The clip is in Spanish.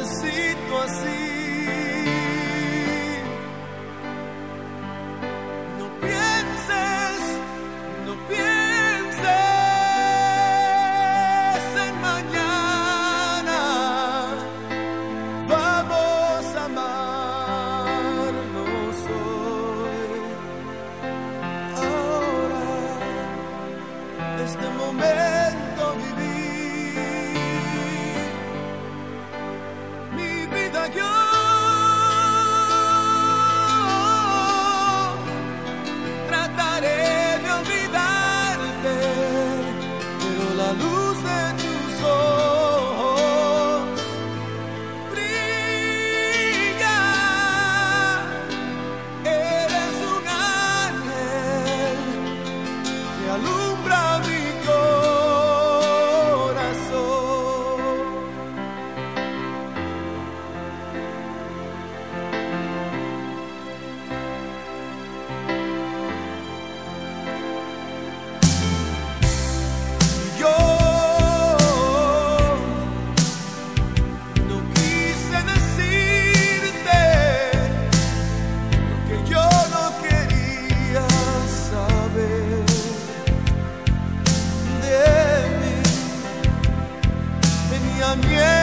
necesito así. No pienses, no pienses en mañana. Vamos a amarnos hoy. Ahora, este momento vivir. Mi vida yo trataré de olvidarte, pero la luz de tus ojos brilla. Eres un ángel que alumbra mi corazón. Yo no quise decirte lo que yo no quería saber de mí. Tenía miedo